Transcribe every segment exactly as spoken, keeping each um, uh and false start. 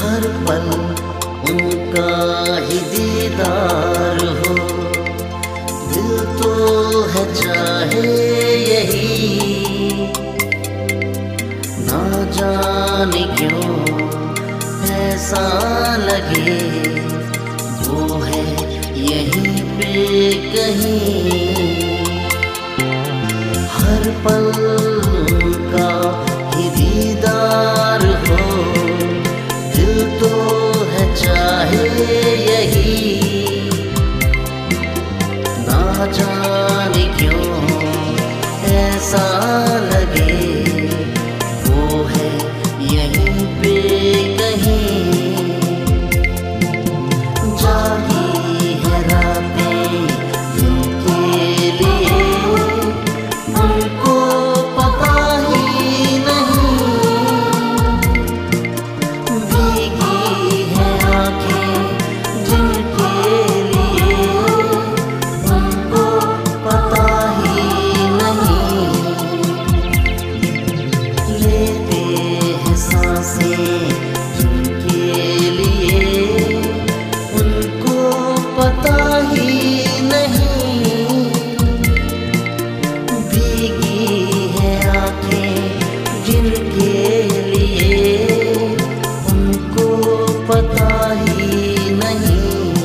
हर पल उनका ही दीदार हो, दिल तो है चाहे यही, ना जाने क्यों ऐसा लगे वो है यहीं पे कहीं। हर पल उनका ही दीदार हो, दिल तो है चाहे यही, ना जाने क्यों ऐसा लगे वो है यहीं पे कहीं। जागी है रातें जिनके लिए उनको पता ही नहीं, भीगी है आँखें जिनके लिए उनको पता ही नहीं, लेते हैं सांसें जिनके लिए उनको पता ही नहीं, भीगी है आँखें जिनके लिए उनको पता ही नहीं।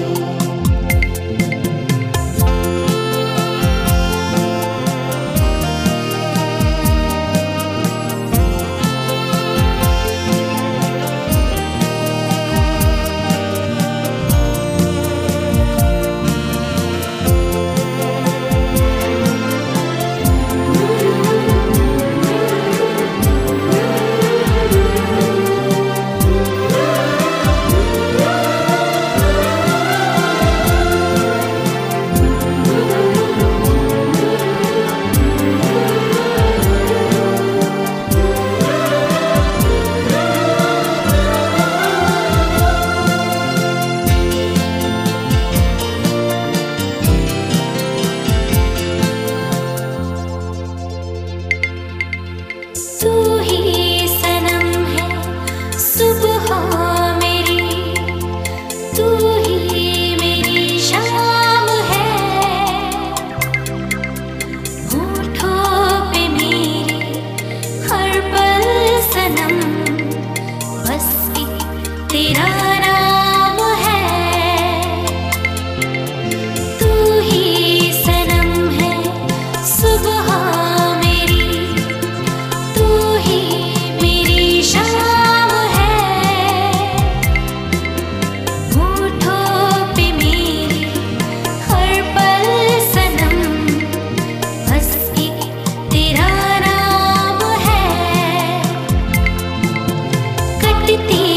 तू ही सनम है सुबह मेरी, तू ही मेरी शाम है, होठों पे मेरे हर पल सनम बस एक तेरा नाम है। तू ही सनम है सुबह तेरा नाम है। कटती